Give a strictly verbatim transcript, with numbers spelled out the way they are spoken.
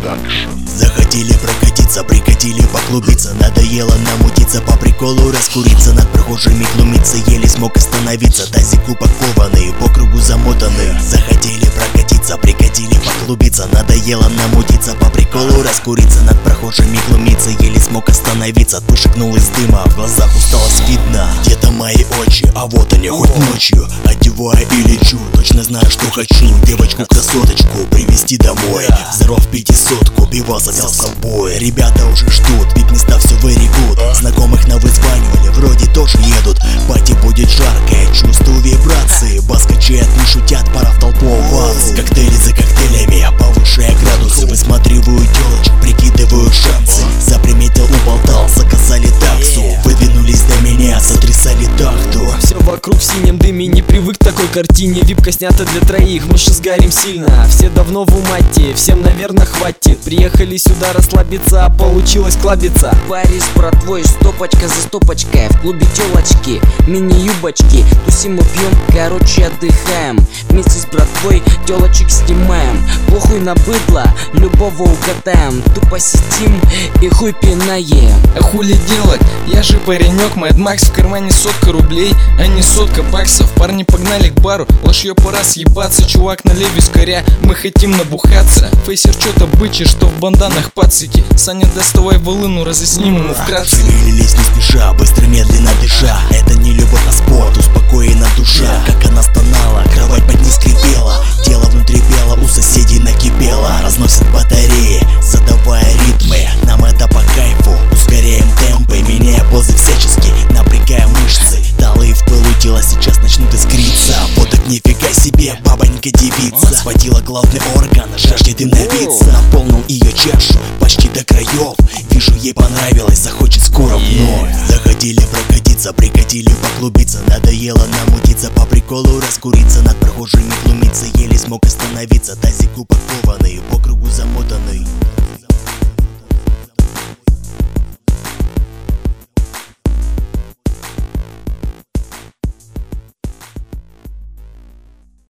Захотели прокатиться, прикатили поклубиться. Надоело намутиться, по приколу раскуриться. Над прохожими глумиться, еле смог остановиться. Тазик упакованный, по кругу замотанный. Захотели прокатиться, прикатили поклубиться. Надоело намутиться, по приколу раскуриться. Над прохожими глумиться, еле смог остановиться. Вышагнул из дыма, в глазах усталость видно. Где-то мои очи, а вот они хоть ночью. Одеваю и лечу, точно знаю, что хочу. Девочку-красоточку привезти домой. Взорвав пятисотку, пиваса взял с собой. Ребята уже ждут, ведь места все very good. Знакомых навызванивали, вроде тоже едут. Пати будет жаркое, чувствую вибрации. Бас качает, не шутят, пора в толпу оваций. Коктейли за коктейлями, повышая градусы. Высматриваю телочек, прикидываю шансы. Заприметил, уболтал, заказали таксу. Выдвинулись до меня, сотрясали тахту. Все вокруг в синем дыме, не привык к такой картине. Випка снята для троих, мы же сгорим сильно. Все давно в умате, всем, наверное, хватит. Приехали сюда расслабиться, а получилось клабиться. Пари с братвой, стопочка за стопочкой. В клубе телочки, мини-юбочки. Тусим и пьем, короче отдыхаем. Вместе с братвой телочек снимаем. Похуй на быдло, любого укатаем. Тупо сидим и хуй пинаем. А хули делать? Я же паренек, Мэд Макс, в кармане сотка рублей, а не сотка баксов. Парни погнали к бару, ложью пора съебаться. Чувак налей вискаря, мы хотим набухаться. Фейсер чё-то бычий, что в банданах пацики. Саня, доставай волыну, разъясним ему вкратце. Шевелились не спеша, быстро, медленно дыша. Это не любовь, а спорт, успокоена душа. Как она стонала, кровать под ней скрипела. Тело внутри пело, у соседей накипело. Разносит батареи, задавая ритмы. Нам это по кайфу, ускоряем темпы. Меняя позы всячески, напрягая мышцы. Талые в пылу тела сейчас начнут искриться. Вот так нифига себе, бабонька девица. Схватила главный орган, жаждет им напиться. Наполнил ее чашу почти до краев. Вижу, ей понравилось, захочет скоро вновь. Захотели прокатиться, прикатили поклубиться. Надоело намутиться, по приколу раскуриться. Над прохожими глумиться, еле смог остановиться. Тазик упакованный, по кругу замотанный.